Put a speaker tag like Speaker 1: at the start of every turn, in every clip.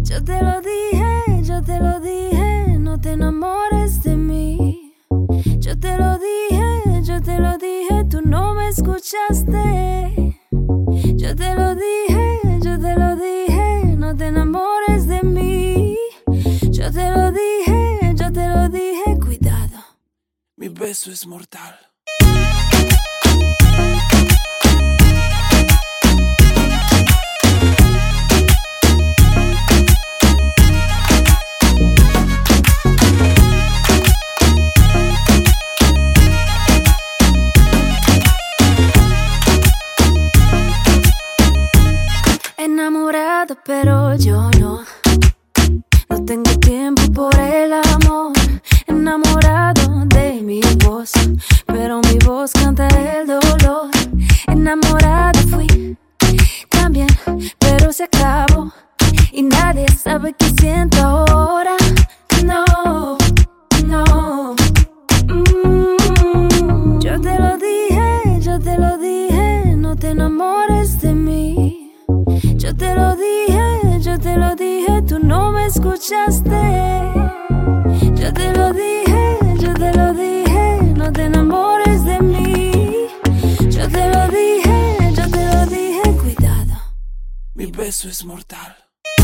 Speaker 1: Yo te lo dije, no te enamores de mí. Yo te lo dije, tú no me escuchaste. Yo te lo dije, no te enamores de mí. Yo te lo dije, cuidado.
Speaker 2: Mi beso es mortal.
Speaker 1: Enamorado, pero yo no tengo tiempo por el amor. Enamorado de mi voz, pero mi voz canta el dolor. Enamorada fui también, pero se acabó y nadie sabe qué siento ahora. No. Yo te lo dije, no te enamores de mí. Yo te lo dije, tú no me escuchaste. Yo te lo dije, no te enamores de mí. Yo te lo dije, cuidado.
Speaker 2: Mi beso es mortal.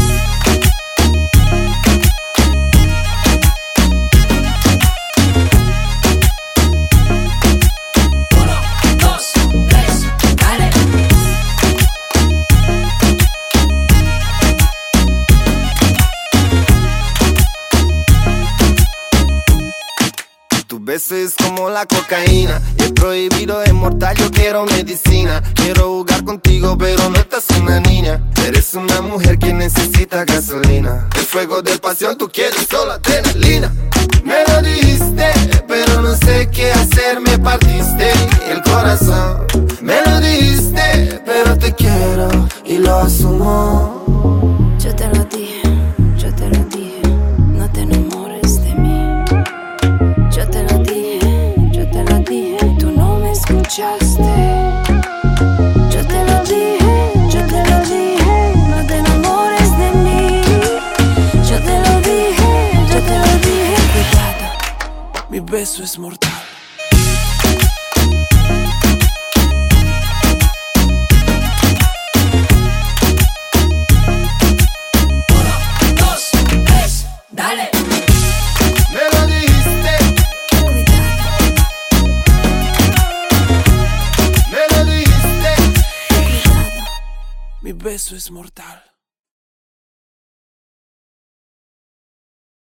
Speaker 3: Tu beso es como la cocaína, es prohibido, es mortal, yo quiero medicina. Quiero jugar contigo, pero no estás una niña. Eres una mujer que necesita gasolina. El fuego de pasión, tú quieres solo adrenalina. Me lo dijiste, pero no sé qué hacer, me partiste el corazón. Me lo dijiste, pero te quiero y lo asumo.
Speaker 1: Yo te lo dije, no te enamores de mí. Yo te lo dije, tú no me escuchaste. Yo te lo dije, no te enamores de mí. Yo te lo dije, cuidado.
Speaker 2: Mi beso es mortal.
Speaker 1: Dale.
Speaker 3: Me lo dijiste, me lo dijiste.
Speaker 2: Mi beso es mortal.